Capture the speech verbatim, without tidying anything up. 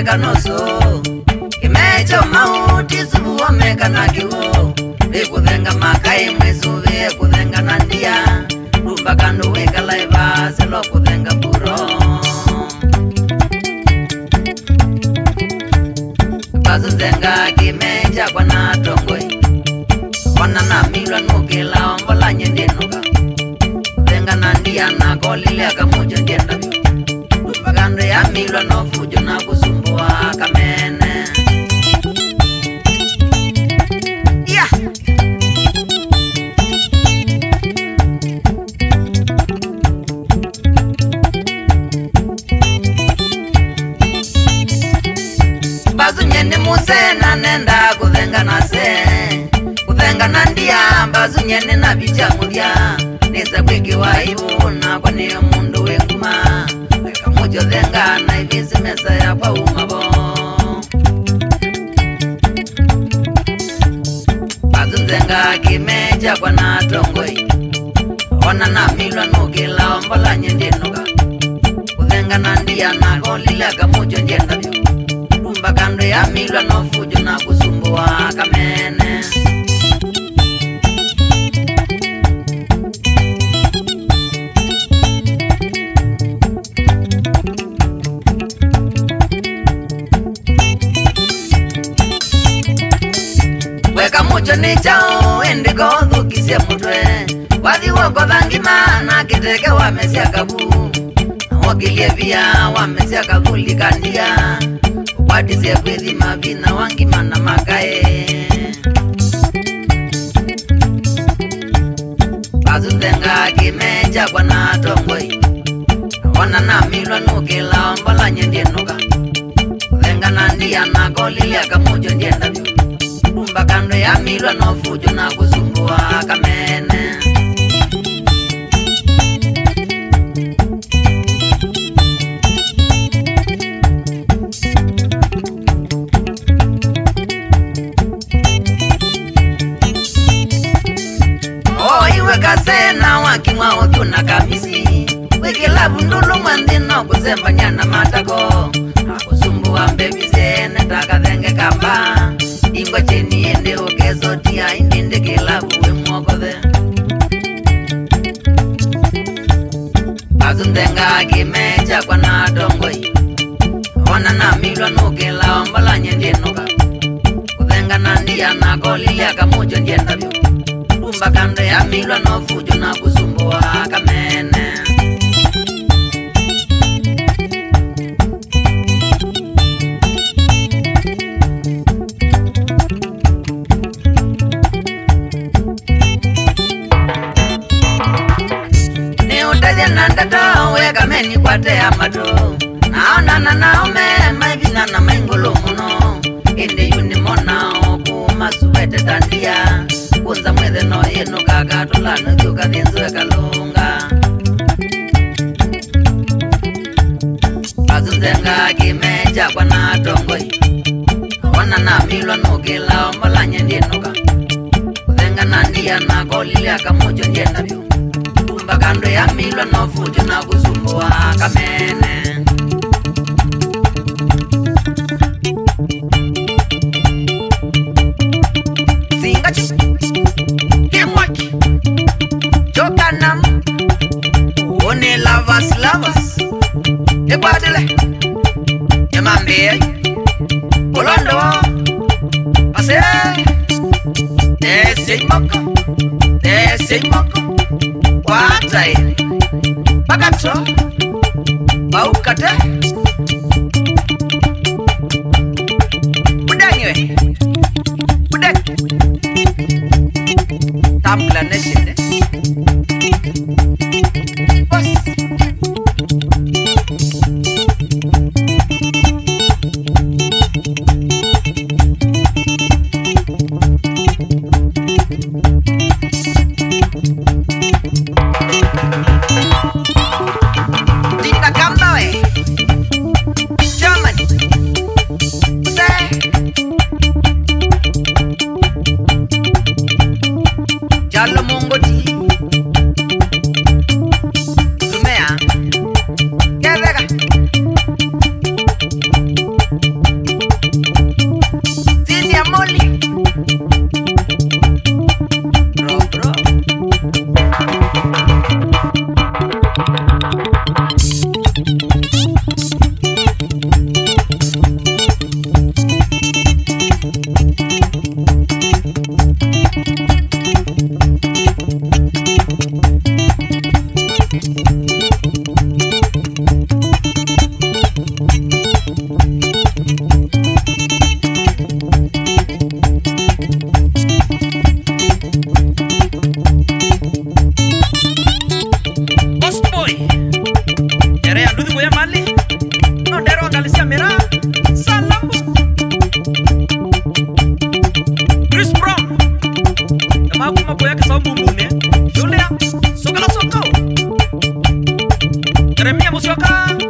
kuzenga noso kimecho mauti subu omeka na kiwo kuzenga makai mwesuve kuzenga nandia rumba kando weka laiva selo kuzenga buro bazuzenga kimecha kwa na tongoi wana na milwa nukila ombola nyendenuka kuzenga nandia na kolile akamujo njenda vyo rumba kando ya milwa no fujo na kusumbua kamene yeah. Bazu nyene musena nenda kuzenga na se kuzenga na ndia bazu nyene na bicha mudia nisa kweki wa ibu na kwa niyo mundu wenguma weka mujo zenga na ibisi mesa ya kwa umabo bazu nzenga kimecha kwa na tongoi ona na milwa nukila ombola nyendenuka kuzenga na ndia na kolile akamujo njenda vyo rumba kando ya milwa no fujo na kusumbua kamene weka mucho ni chao endiko dhukisye mutwe wathi woko thangima na kiteke wamesia kabu wakilie vya wamesia kavuli kandia wadise kwethi mavina wangima na makae bazuzenga kimecha kwa na tongoi wana na milwa nukila ombola nyendenuka kuzenga na ndia na kolile akamujo njenda vyo rumba kando ya milwa no fujo na kusumbua kamene kasena wakimwa otuna kamisi wekela bundulu mwandino kuzemba nyana matako akusumbua mbebisene takadhenge kamba ingo cheni ende okezo tia indinde kela buwe mwokothe bazundenga kimecha kwa na tongoi ona na milwa nukela ombola nyendenuka kuzenga na ndia na kolile akamujo njenda vyo rumba kando ya milwa no fujo na kusumbua kamene ni utaje na ndata weka meni kwate ya mato naona na naume maivina na maingolo muno inde yuni mona oku masuwete tandia kunza mwethe no yeno kaka tulano kyuka thinzwe kalunga bazunzenga kimecha kwa na tongoi wana na milwa nukila ombola nyendenuka kuzenga na ndia na kolile akamujo njenda vyo rumba kando ya milwa no fujo na kusumbua kamene singachi kimwaki chokanam one lovers lovers ekwadele yamambe kolondo ase ese moko ese moko kwatai bakato baukate budanywe budak tambla neshinde bos Tinda kamba we Jeremia Musyoka